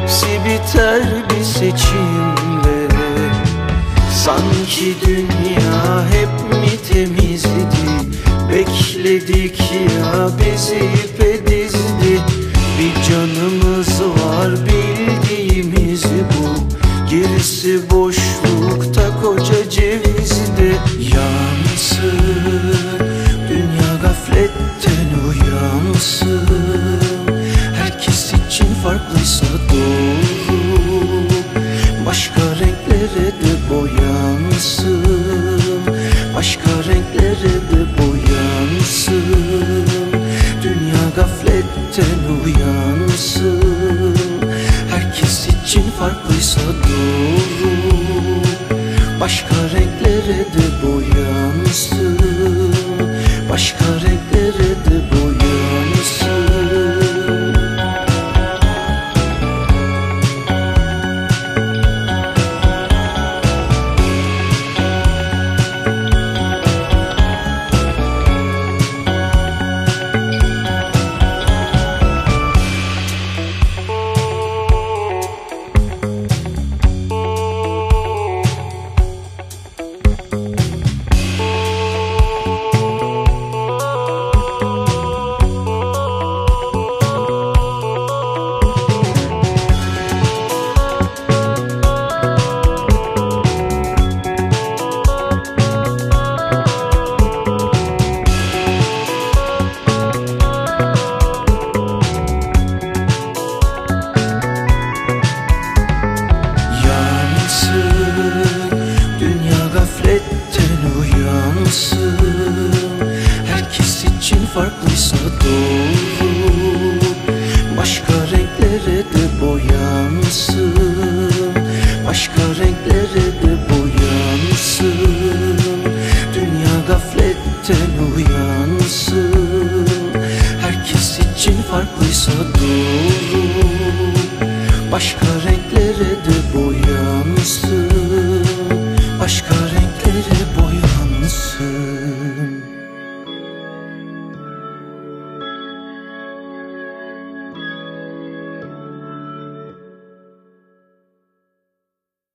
hepsi biter bir seçimle. Sanki dünya hep mi temizdi, bekledik ya bezip edizdi. Bir canımız var bildiğimiz bu, gerisi boşlukta koca cevizde. Yansın dünya gafletten uyansın, herkes için farklıysa doğru, başka renklere de boyansın, başka renklere de boyansın. Dünya gafletten uyansın, herkes için farklıysa doğru, başka renklere de boyansın, başka renklere de boyansın. Herkes için farklıysa doğru, başka renklere de boyansın, başka renklere de boyansın. Dünya gafletten uyansın, herkes için farklıysa doğru, başka renklere de boyansın,